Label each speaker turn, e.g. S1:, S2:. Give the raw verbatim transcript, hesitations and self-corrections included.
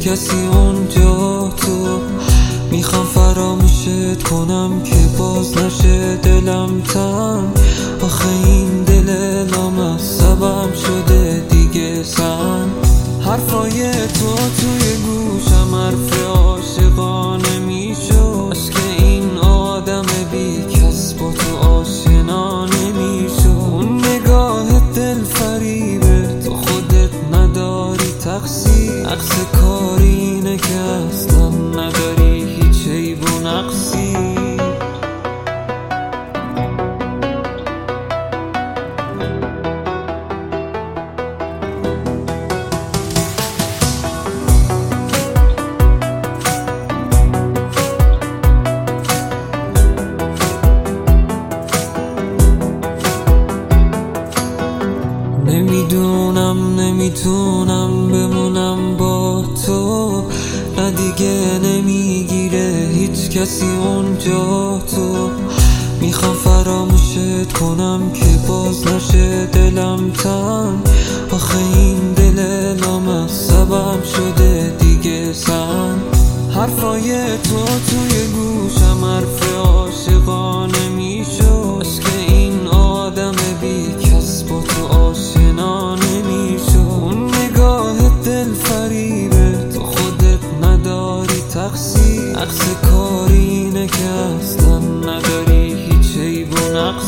S1: کسی اونجا تو. میخوام فراموشت کنم که باز نشه دلم تنگ. آخه این دل لامصبم شده دیگه سن. حرفای تو توی گوشم حرف عاشقانه میشد. عشق این آدم بی کس با تو آشنا نمیشد. اون نگاه دل فریبه تو خودت نداری تقصیر. عکس کارینه که اصلا نداری هیچ عیب و نقصی. نمیدونم نمیتونم بمونم با تو. نه دیگه نمیگیره هیچ کسی اونجا تو. میخوام فراموشت کنم که باز نشه دلم تنگ. آخه این دل لامصبم شده دیگه سن. حرفای تو توی گوشم حرف عاشقانه میشد. عشق این آدم بی کس با تو آشنا نمیشد. اون نگاه دل فریبه تو خودت نداری تقصیر. عکس کارینه که اصلا نداری هیچ عیب و نقص.